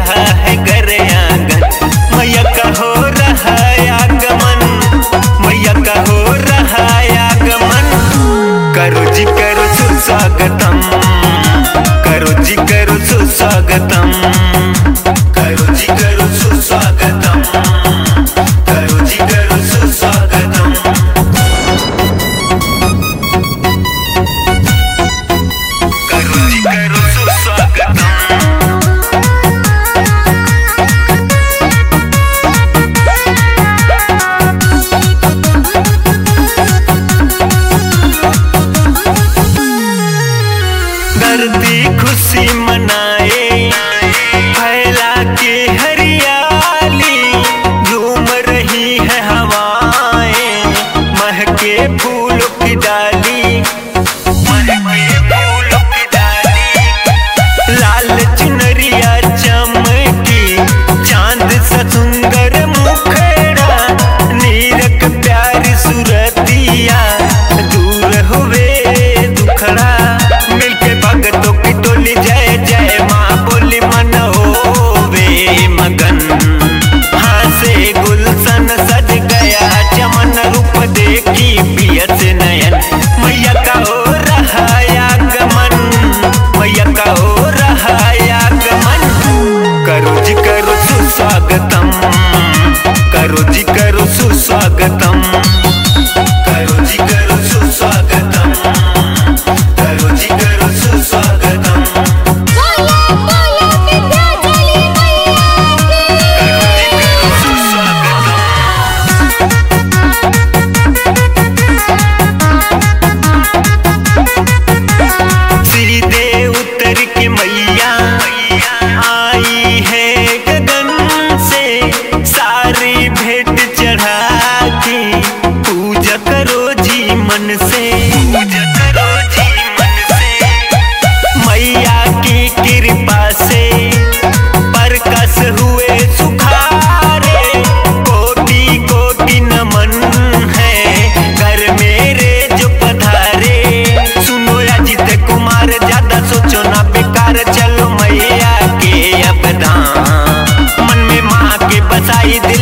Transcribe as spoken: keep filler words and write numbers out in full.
रहा है घर आंगन, मैया का हो रहा है आगमन, मैया का हो रहा है आगमन। करो जी करो सुस्वागतम, करो जी करो सुस्वागतम, करो जी करो सुस्वागतम, करो जी करो सुस्वागतम। करो जी करो सुस्वागतम। धरती खुशी मनाए, फैला के हरियाली, झूम रही है हवाएं, महके फूलों की डाली, महके फूलों की डाली। लाल चुनरिया चमकी, चांद सा सुंदर मुखड़ा, नीरक प्यारी सुरतिया, दूर हुए दुखड़ा। मिलके भगतों की टोली जय जय माँ बोली, मन होवे मगन। हासे गुलशन सज गया चमन, रूप देखी पियत नयन, मैया का हो रहा आगमन, मैया का हो रहा आगमन। करो जी करो सुस्वागतम, करो जी करो सुस्वागतम, करो जी करो सुस्वागतम, करो जी करो सुस्वागतम। बोलो बोलो विंध्याचली मैया की। करो जी करो सुस्वागतम। सीधे उतर के मैया आई है गगन से, सारी भेंट चढ़ा के पूजा करो जी मन से, पूजा करो जी मन से। मैया की कृपा से परकस हुए सुखारे, कोटि कोटि नमन है घर मेरे जो पधारे। सुनो अजित कुमार ज्यादा सोचो ना बेकार, चलो मैया के अब धाम, मन में माँ के बसाई दे